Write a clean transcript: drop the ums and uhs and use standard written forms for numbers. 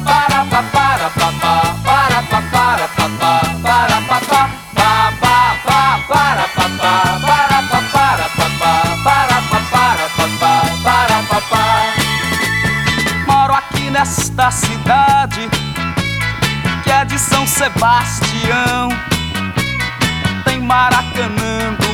Moro aqui nesta cidade que é de São Sebastião. Tem Maracanã do